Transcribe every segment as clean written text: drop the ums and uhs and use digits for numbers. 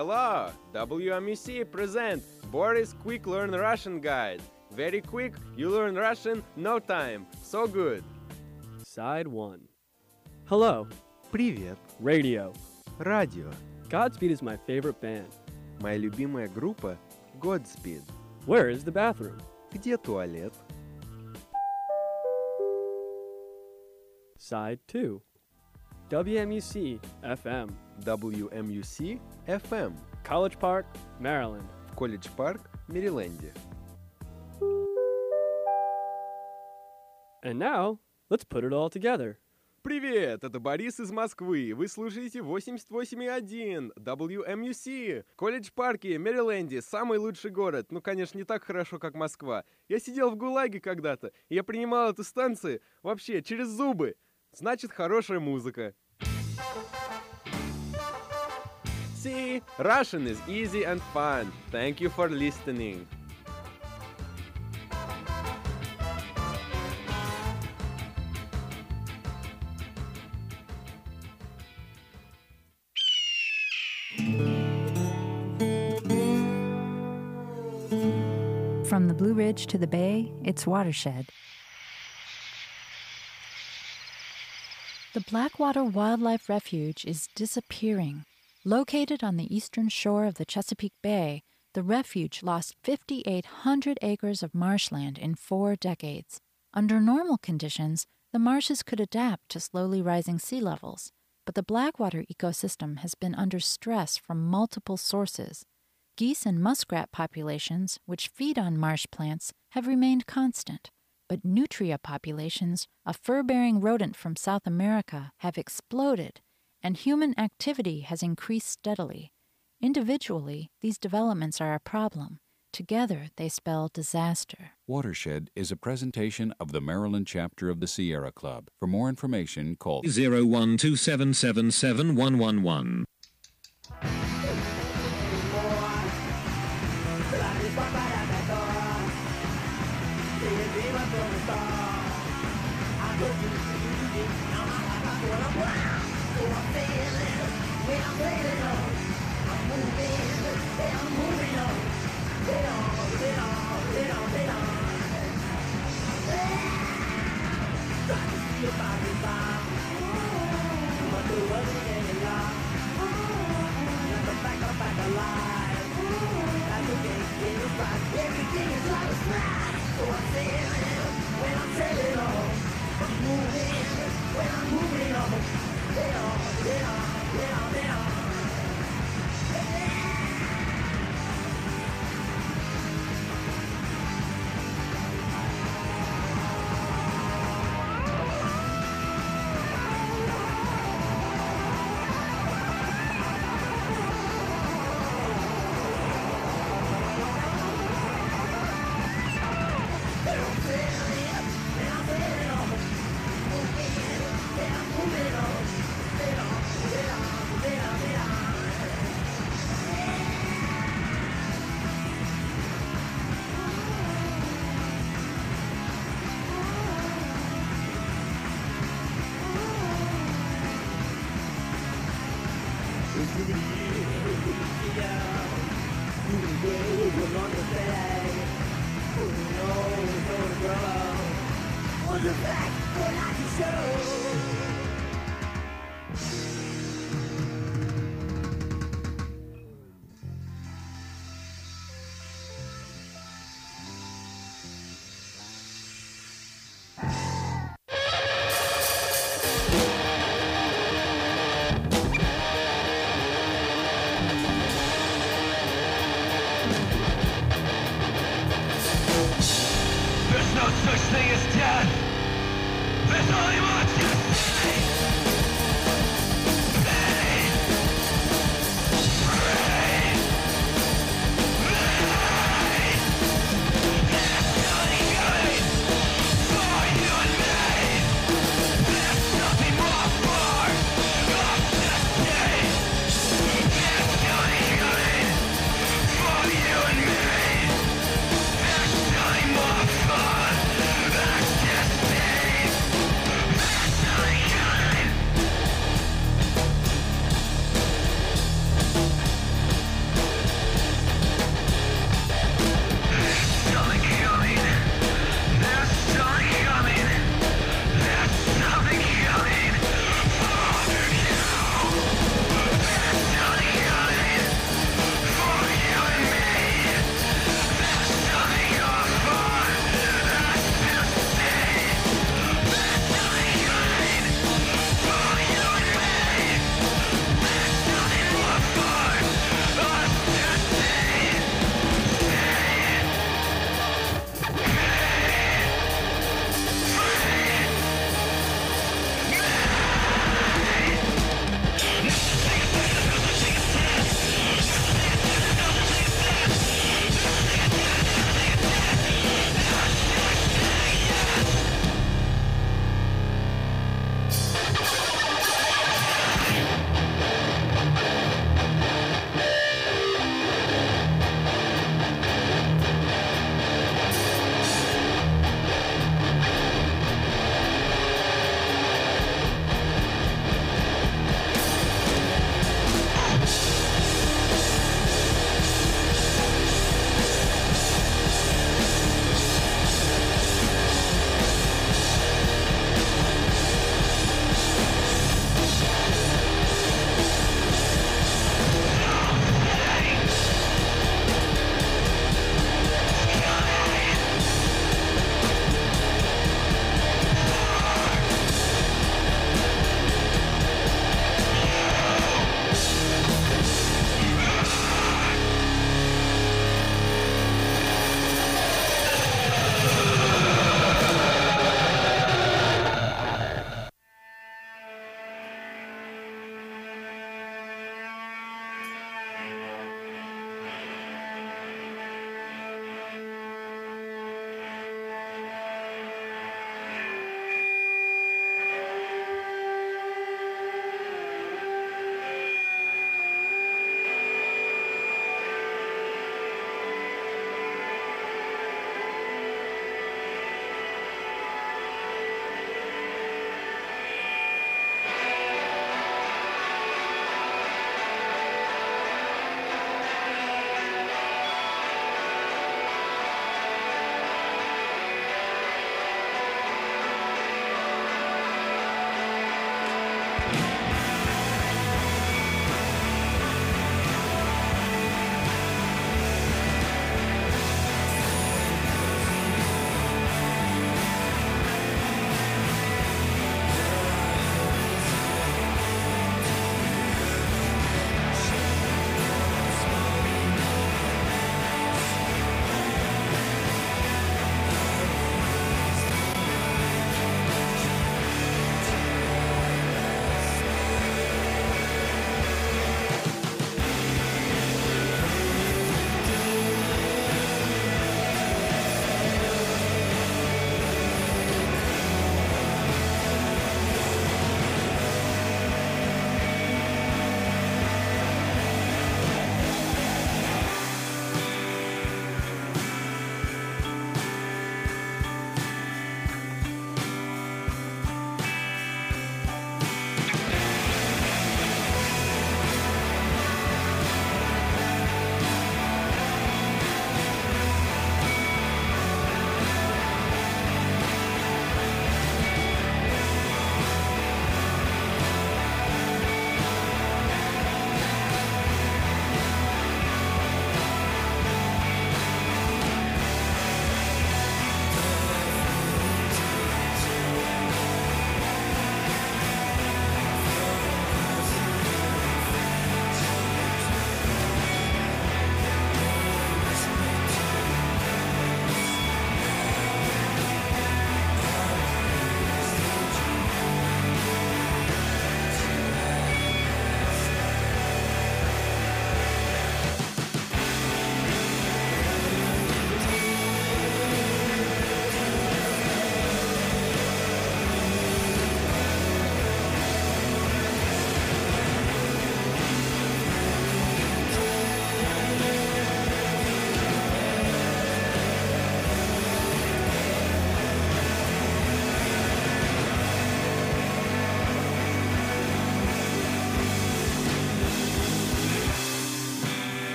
Hello! WMUC present Boris Quick Learn Russian Guide. Very quick, you learn Russian, no time. So good. Side 1. Hello. Привет. Radio. Радио. Godspeed is my favorite band. Моя любимая группа Godspeed. Where is the bathroom? Где туалет? Side 2. WMUC FM. WMUC FM. College Park, Maryland. В Колледж-парк, Мэриленде. And now, let's put it all together. Привет, это Борис из Москвы. Вы слушаете 88,1 WMUC. Колледж-парке, Мэриленде, самый лучший город. Ну, конечно, не так хорошо, как Москва. Я сидел в ГУЛАГе когда-то, и я принимал эту станцию вообще через зубы. Значит, хорошая музыка. See, Russian is easy and fun. Thank you for listening. From the Blue Ridge to the Bay, it's Watershed. The Blackwater Wildlife Refuge is disappearing. Located on the eastern shore of the Chesapeake Bay, the refuge lost 5,800 acres of marshland in 4 decades. Under normal conditions, the marshes could adapt to slowly rising sea levels, but the Blackwater ecosystem has been under stress from multiple sources. Geese and muskrat populations, which feed on marsh plants, have remained constant, but nutria populations, a fur-bearing rodent from South America, have exploded, and human activity has increased steadily. Individually, these developments are a problem. Together, they spell disaster. Watershed is a presentation of the Maryland chapter of the Sierra Club. For more information, call 012777111.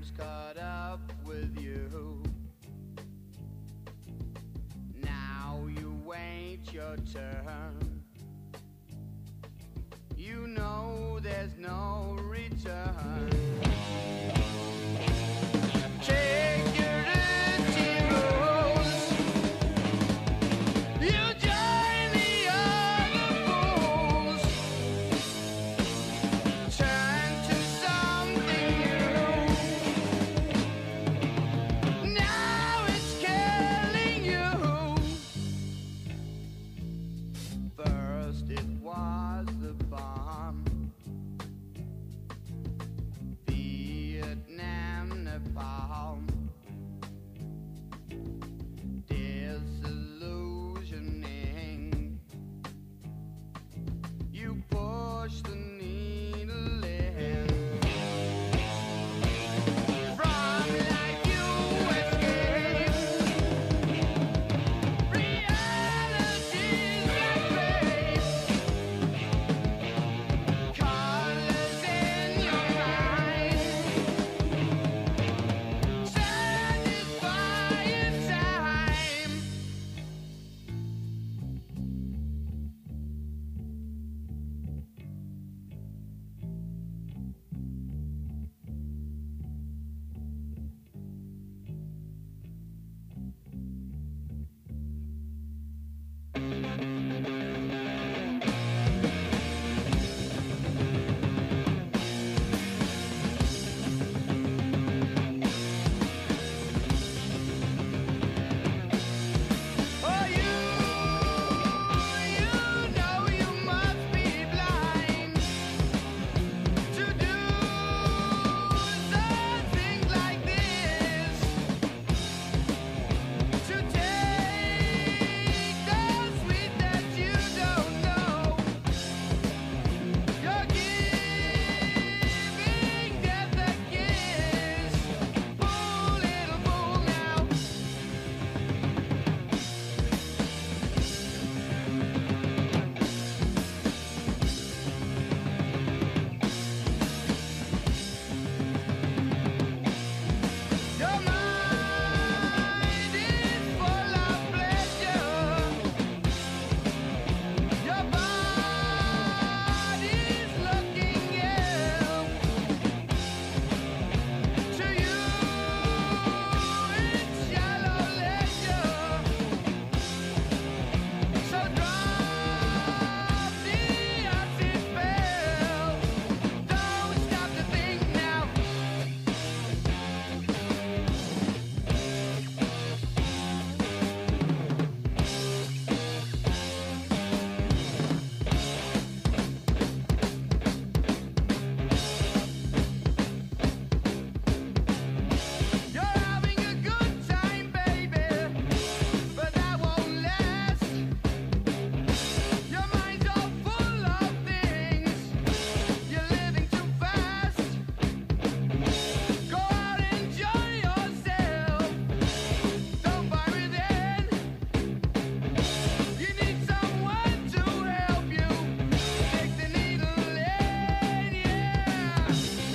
time's caught up with you. Now you wait your turn. You know there's no return. Take your dirty rules. You join the other fools. Turn to something new. Now it's killing you. First it was the bomb. Vietnam, Nepal. Disillusioning. You push the needle in. From life you escape. Reality's like rape. Colors in your mind. Satisfying time. Oh, you know you must be blind to do such things like this. To take the sweet that you don't know. You're giving death a kiss. Poor little fool now. Your mind is full of pleasure. Your body's looking ill. To you, it's shallow leisure. So drop the acid spell. Don't stop to think now. You're having a good time, baby, but that won't last. Your mind's all full of things. You're living too fast. Go out and enjoy yourself. Don't buy within. You need someone to help you. Take the needle in, yeah.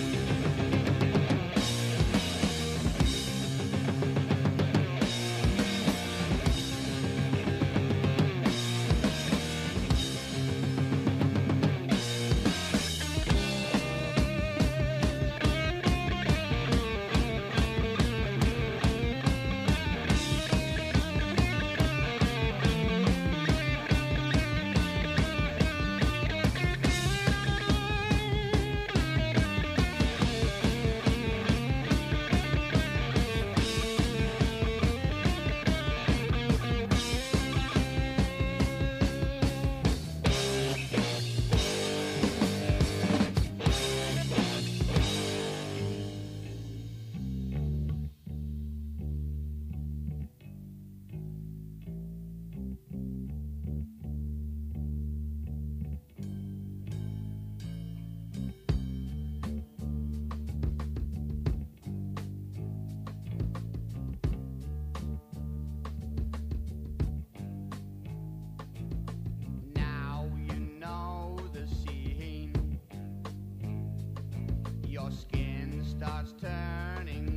Now you know the scene. Your skin starts turning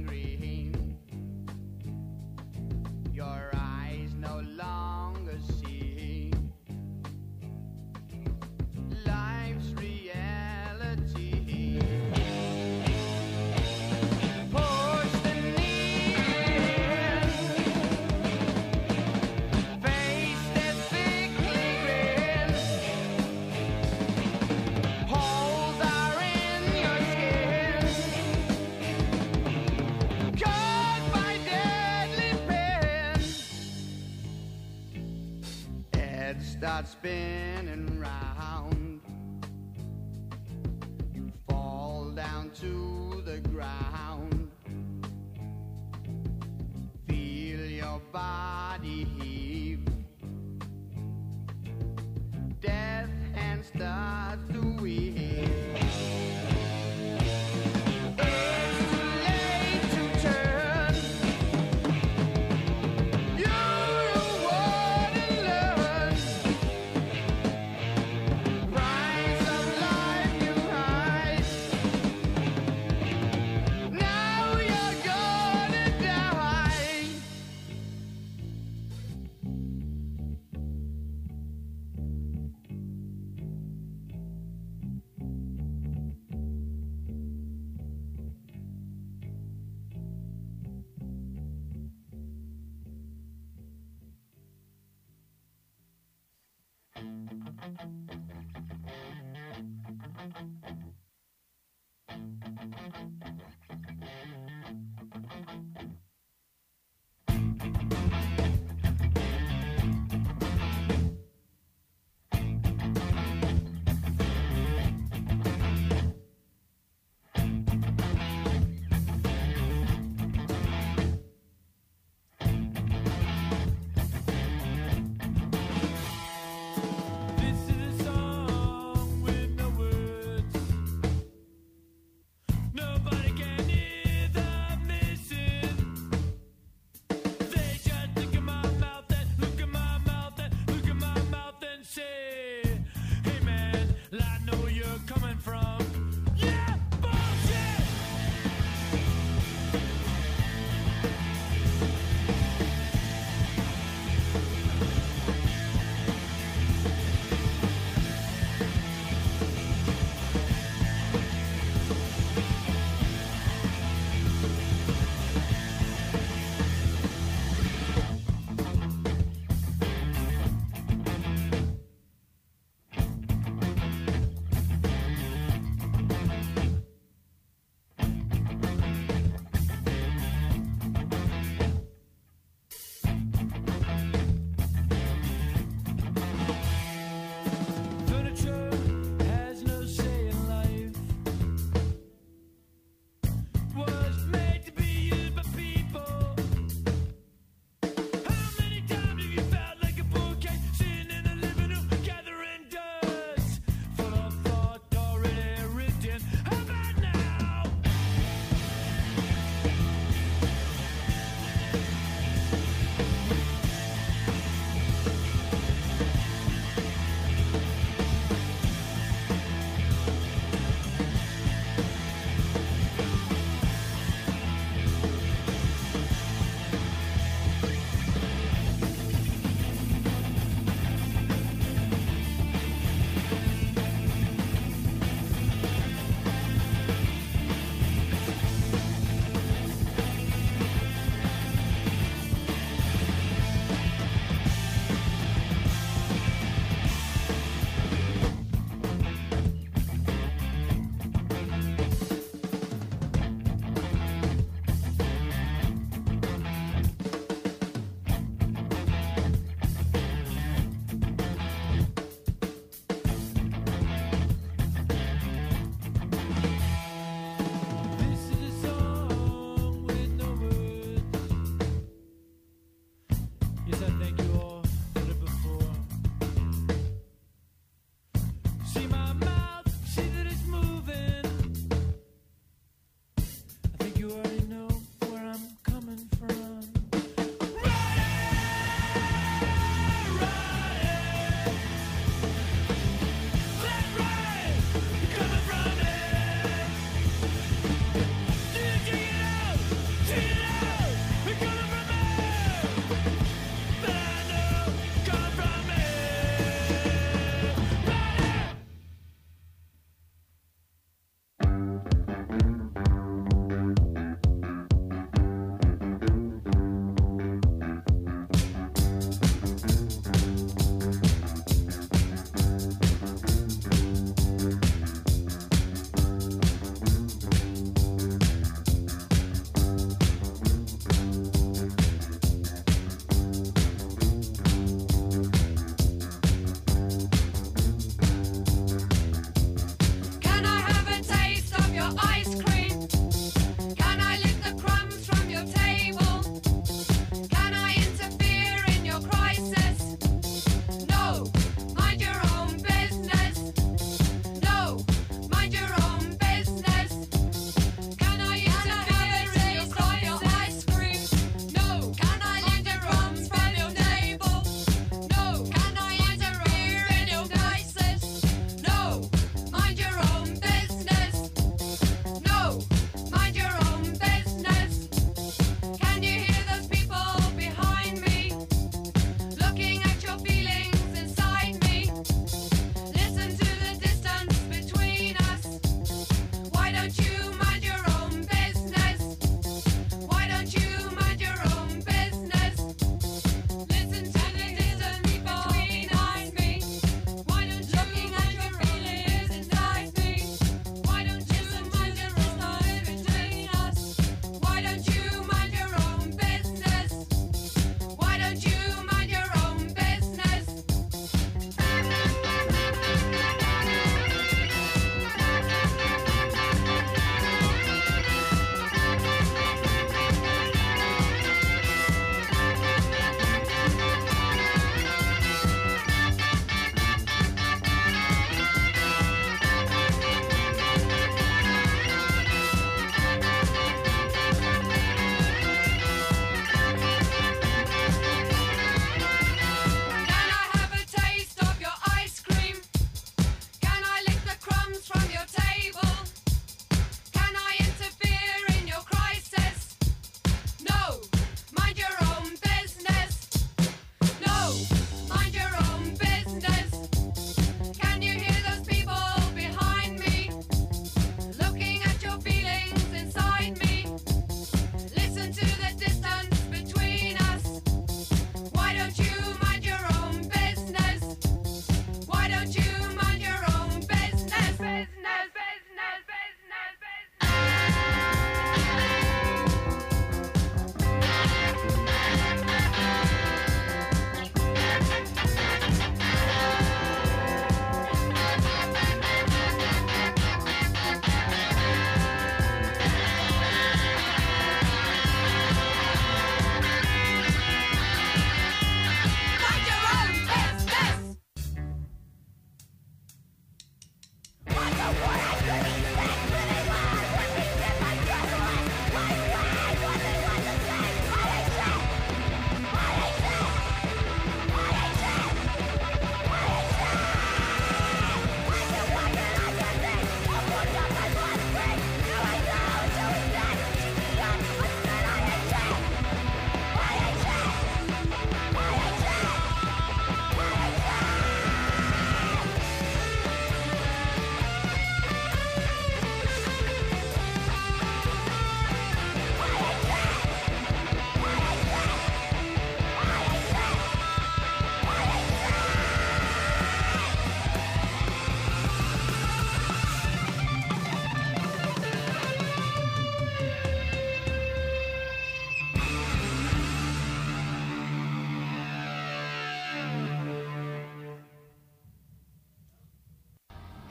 start spinning round. You fall down to the ground. Feel your body heave. Death hand starts to weave. It's too late to turn. You're a what and learn. Price of life you hide. Now you're gonna die. This is a song with no words. Nobody can hear the missing. They just look at my mouth and look at my mouth and look at my mouth and say, "Hey man, I know where you're coming from." Yeah, bullshit.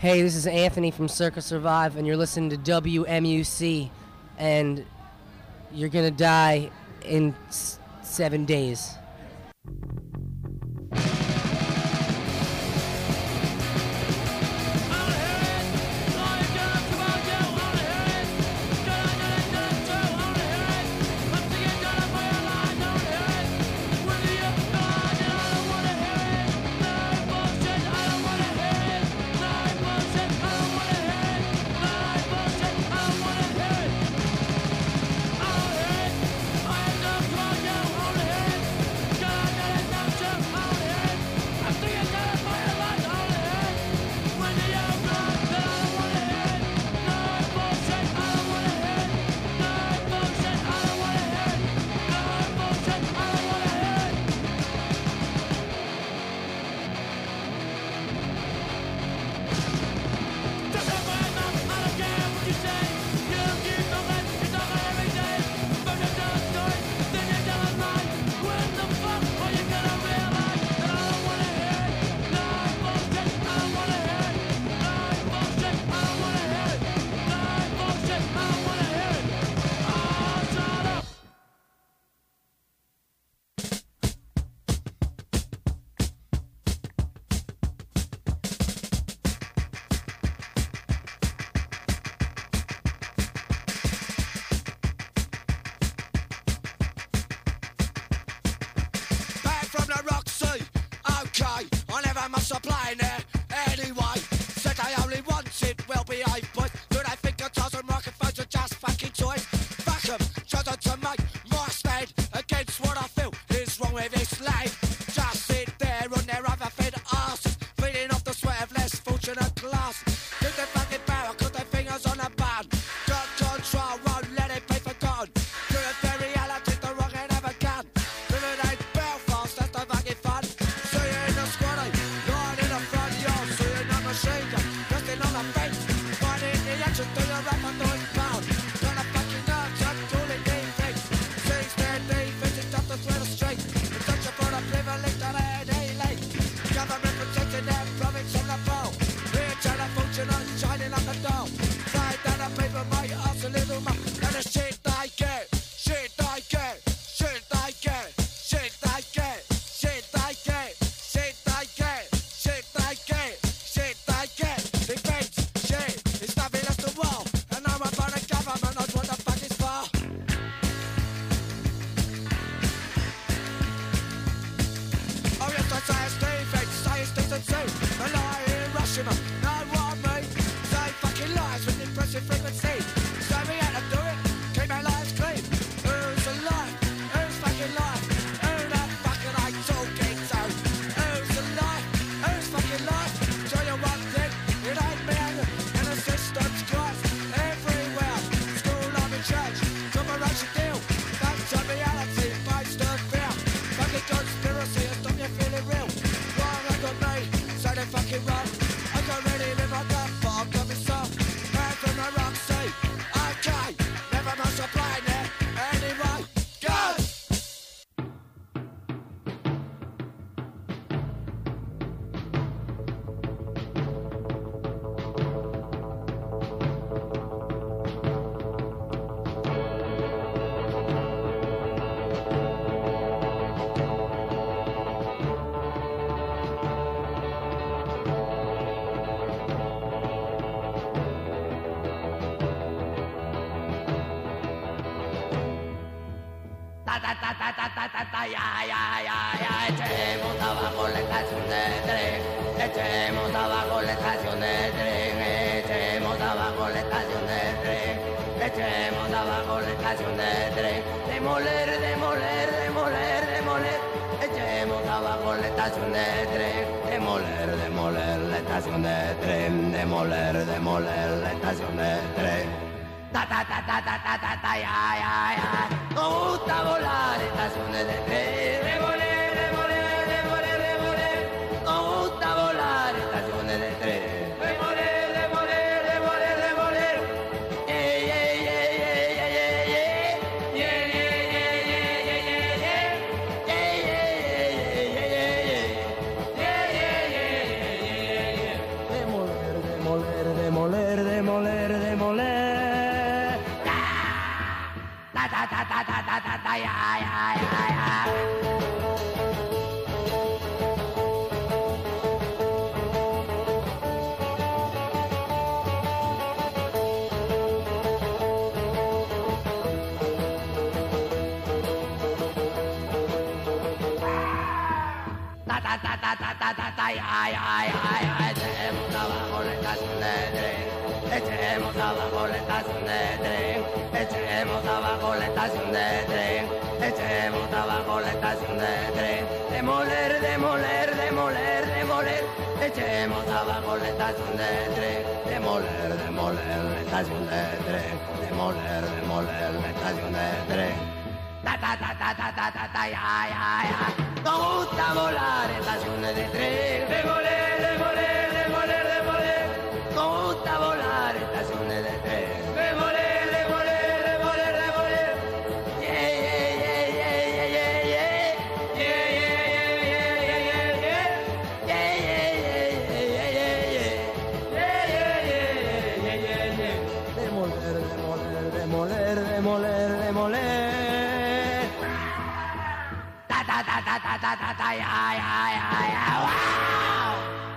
Hey, this is Anthony from Circa Survive, and you're listening to WMUC, and you're gonna die in 7 days. Back from the Roxy, okay, I never must supply there. Anyway, said I only wanted well-behaved boys. Do they think guitars and microphones are just fucking toys? Fuck 'em, trying to make my stand against what I feel is wrong with this land. Just sit there on their other fed asses, feeding off the sweat of less fortunate classes. Keep their fucking power, cut their fingers on the button. Got control, won't let it be forgotten. To the reality, the wrong end of a gun. Living ain't Belfast, that's the fucking fun. See you in the squaddy, lying in the front yard. See you in the machine gun, resting on the fence. Fighting the action, do your rap and do it proud. Got a fucking nerve, just tooling defense. Six their defense, it's just a thread of strength. It's such a for the privilege that I had elite. Government protecting their province on the ball. Here to the fortunate, shining like a doll. Fly down the paper, might ask a little more. And the shit I get, shit I get, shit I get, shit I get, shit I get, shit I get, shit I get, shit I get. Defense, shit, it's nothing less than war. And I'm up on the government, knows what the fuck is for. Oh yes, I say it's defense, say it's decency. A lie in Russian, know what I mean? Say fucking lies with impressive frequency. Say me how to do it, keep my lives clean. Who's alive? Who's fucking live? Who the fucking I talking to? Who's alive? Who's fucking live? Tell you one thing, it ain't me and the system's Christ. Everywhere, school, love and church, corporation deal. That's a reality, based on fear. Fucking conspiracy, and stop you feeling real. Wrong, I got me, say they fucking wrong. I can't really live like that, but I've got me some. Man from the rock sea, okay, never must apply there. Anyway, go! Echemos abajo la estación de tren, echemos abajo la estación de tren, echemos abajo la estación de tren, echemos abajo la estación de tren, demoler, demoler, demoler, demoler, echemos abajo la estación de tren, demoler, demoler la estación de tren, demoler, demoler la estación de tren. Ta ta ta ta ta ta ta ta ya ya ya. Nos gusta volar estaciones de tren. Demoler, demoler, demoler, demoler. Nos gusta volar estaciones de tren. Demoler, demoler, demoler, demoler. Yeah yeah yeah yeah yeah yeah yeah. Yeah yeah yeah yeah yeah yeah yeah. Yeah yeah yeah yeah yeah yeah yeah. Yeah yeah yeah yeah yeah yeah yeah. Demoler, demoler. demoler, demoler. Ta ta ta ta ta ta ta ta ya ya ya ya. Ta ta ta ta ta ta ta ta ya ya ya ya. Echemos abajo la estación de tren. Echemos abajo la estación de tren. Echemos abajo la estación de tren. Echemos abajo la estación de tren. Demoler, demoler, demoler, demoler. Echemos abajo la estación de tren. Demoler, demoler la estación de tren. Demoler, demoler la estación de tren. Ta ta ta ta ta ta ta ta ya ya ya. Nos gusta volar estaciones de tren. Demoler, demoler, demoler, demoler. Nos gusta volar estaciones de tren. Demoler, demoler, demoler, demoler. Yeah, yeah, yeah, yeah, yeah, yeah. Yeah, yeah, yeah, yeah, yeah, yeah, yeah. Yeah, yeah, yeah, yeah, yeah, yeah. Yeah, yeah, yeah, yeah, yeah, yeah. Demoler, demoler, demoler, demoler, demoler. Ta ta ta ta ta ta ta ta ya ya ya ya. Wow!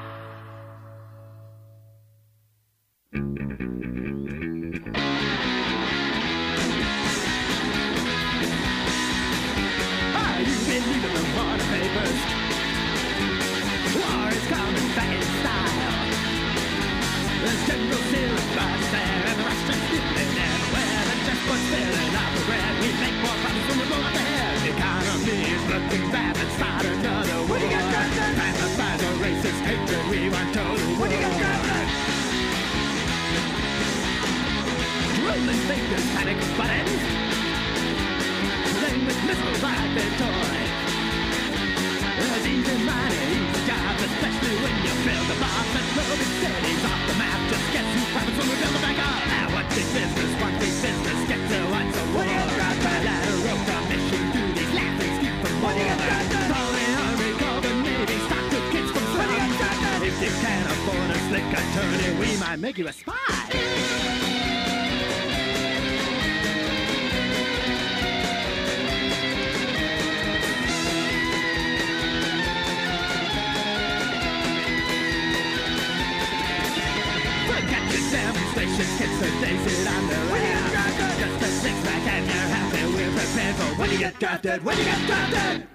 You've been reading the water papers. War is coming back in style. There's General Silver's there and the Russians stealing everywhere. And just what's filling up the bread. We make more profits from the road ahead. The economy is looking bad. Let's start another war. What do you got, Captain? And the fight of racist hatred we want total war. What do you got, Captain? Rolling fingers, panic buttons. Playing with missiles like their toy. There's easy money, easy jobs, especially when you build a bomb and moving cities off the map. Just guess who profits when we build them back up? Now what big business, get to what's a war? What do you got, man? Lateral commission, do these laughing skeet from war. What do you got, man? Call the army, call the navy, stock the kids from war. What do you got, man? If you can't afford a slick attorney, we might make you a spy. Demonstrations, kids so they sit on their lap. Just a six-pack and you're happy. We're prepared for when you get drafted. When you get drafted.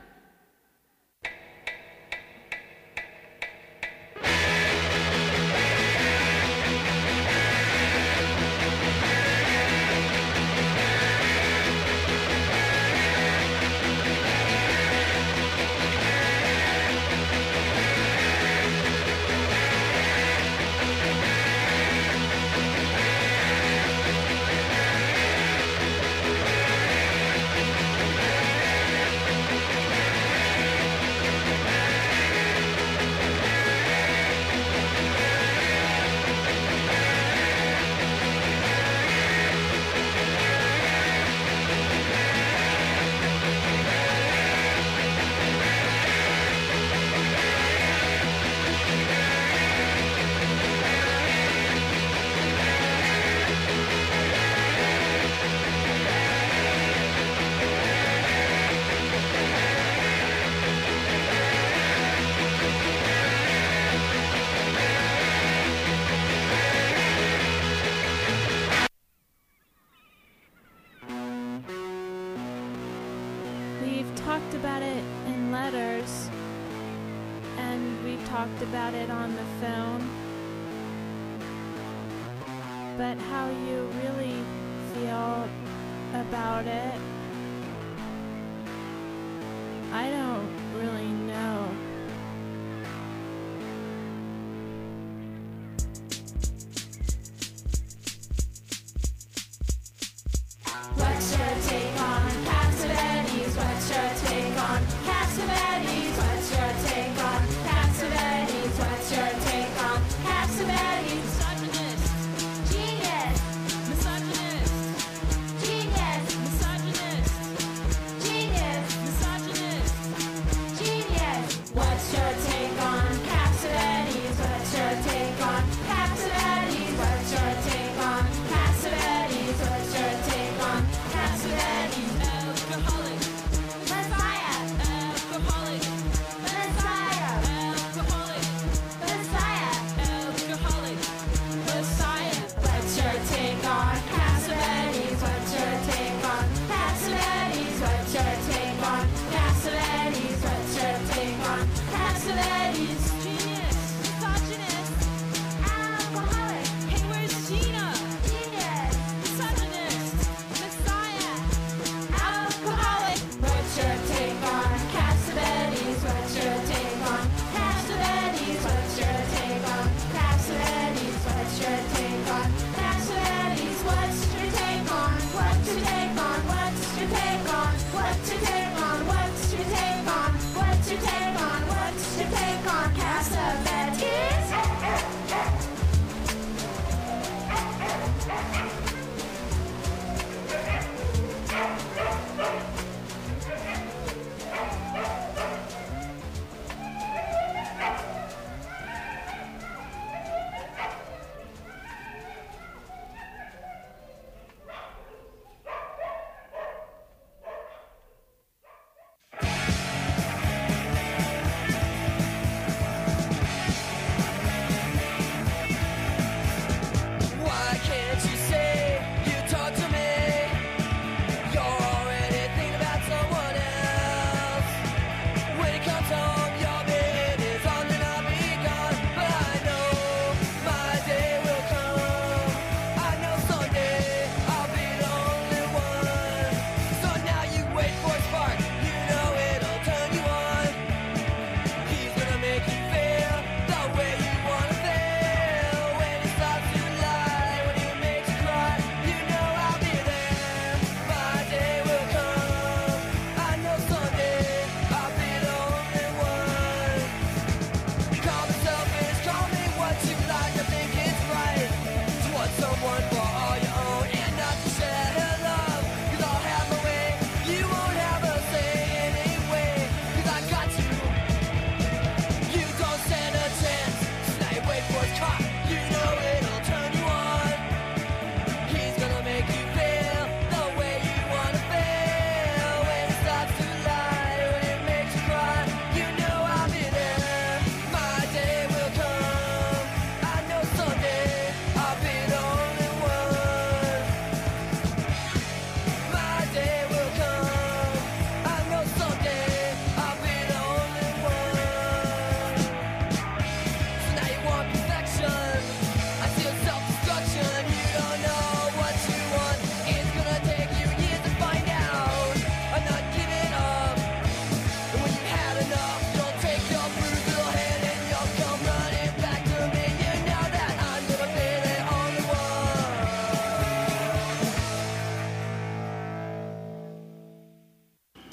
We've talked about it in letters, and we've talked about it on the phone. But how you really feel about it, I don't really know. What's your take on Cassavetes? What's your take on Cassavetes? What's your take on Cassavetes? What's your take on Cassavetes? Misogynist. Genius. Misogynist. Genius. Misogynist. Genius. Misogynist.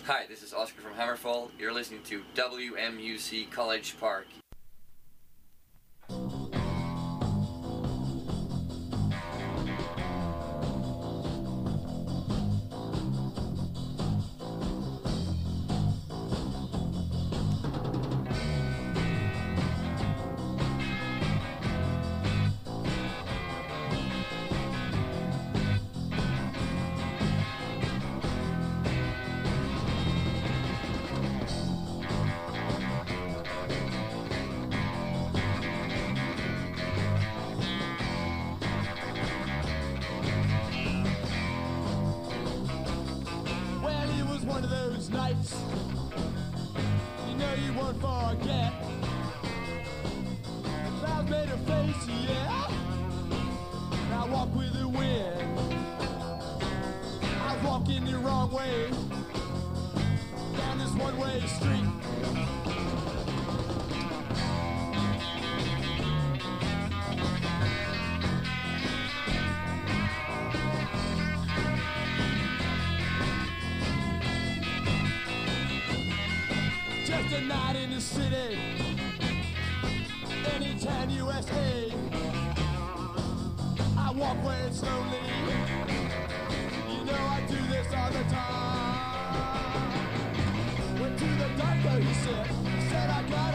Hi, this is Oscar from Hammerfall. You're listening to WMUC College Park. Well, it was one of those nights you know you won't forget. The clouds made a face, yeah. And I walk with the wind. I was walking the wrong way down this one-way street. Just a night in the city, anytime USA. I walk where it's lonely. You know I do this all the time. Went to the doctor, he said I got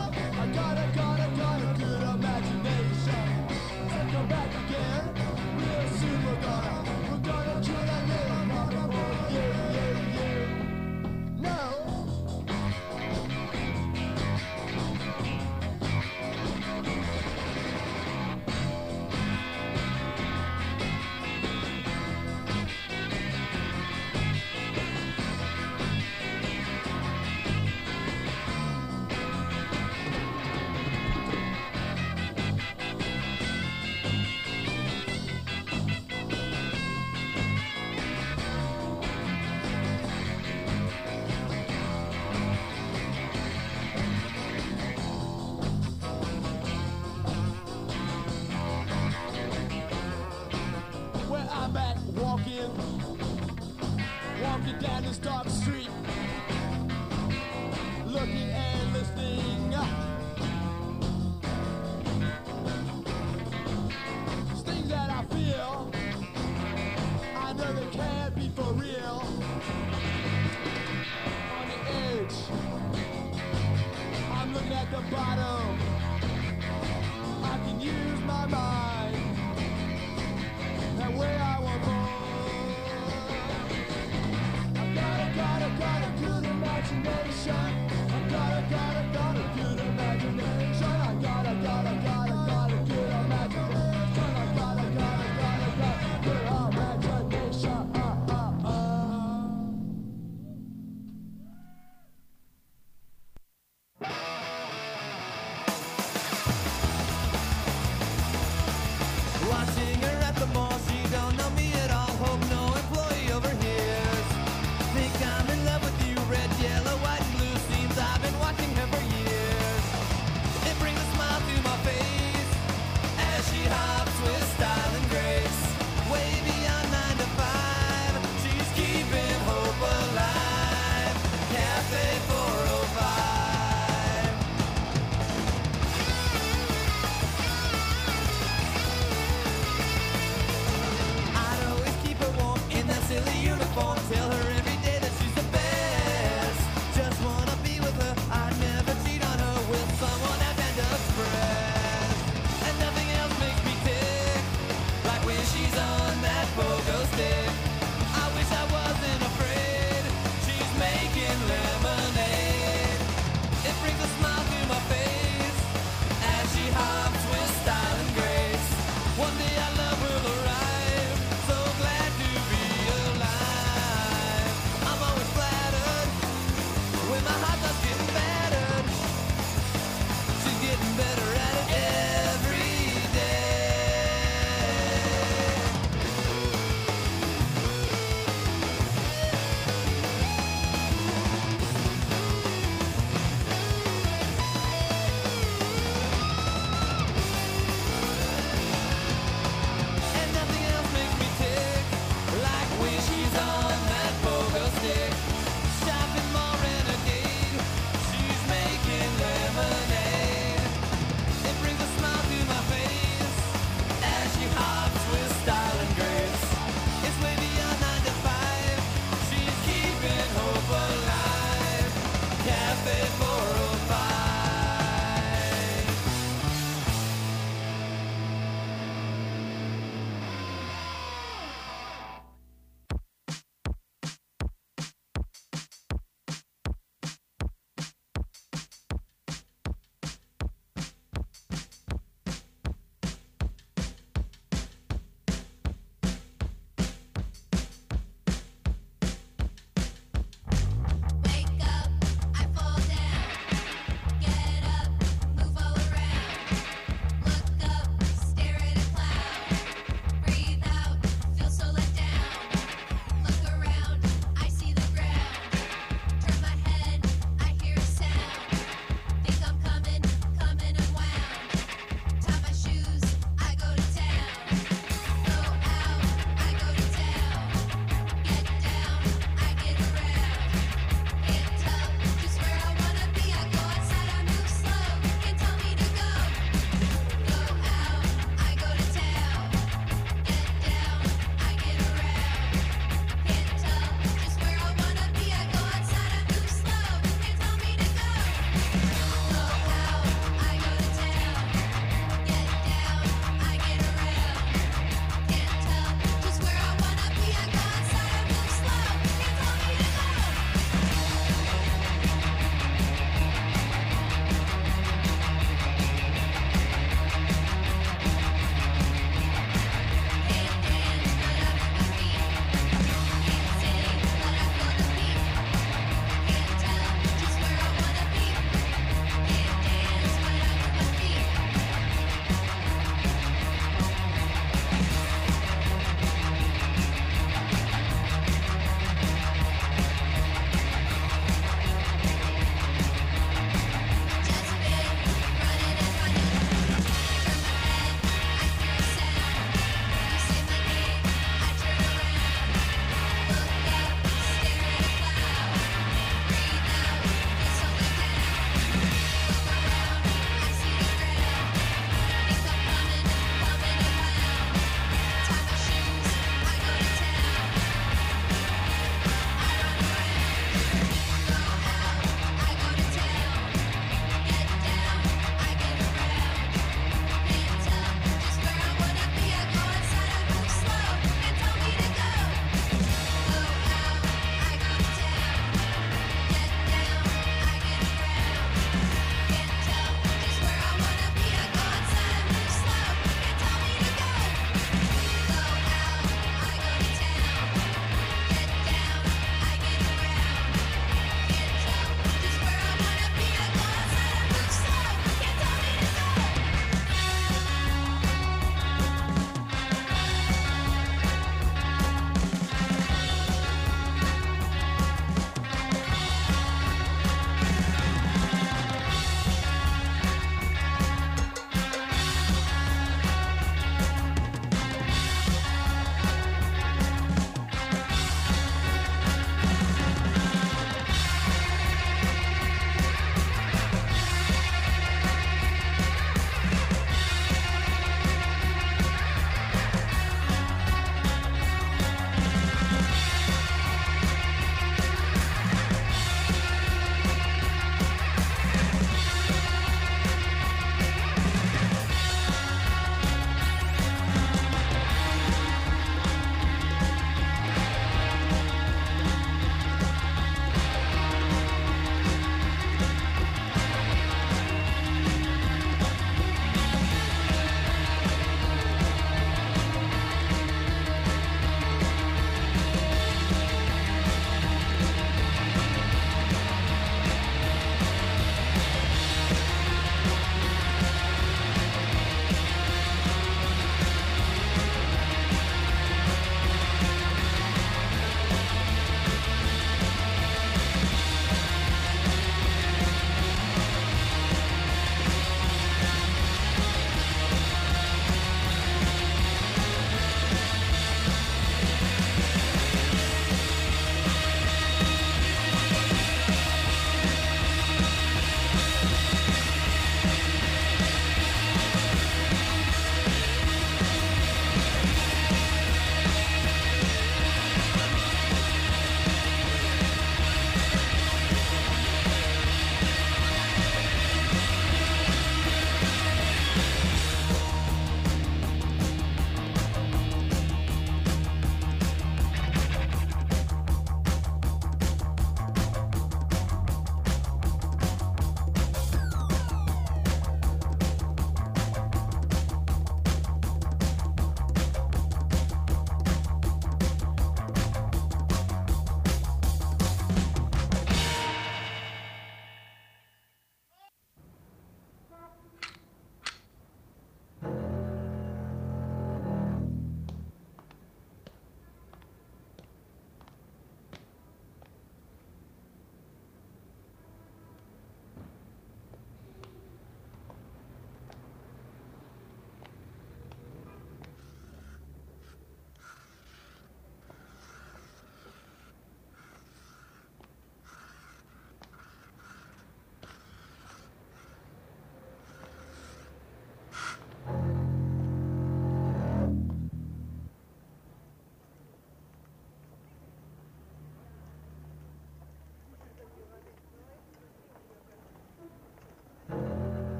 a good imagination. And come back again, real soon we're gonna kill that little motherfucker. Yeah, yeah, yeah. No. Where I'm at, walking down this dark street, looking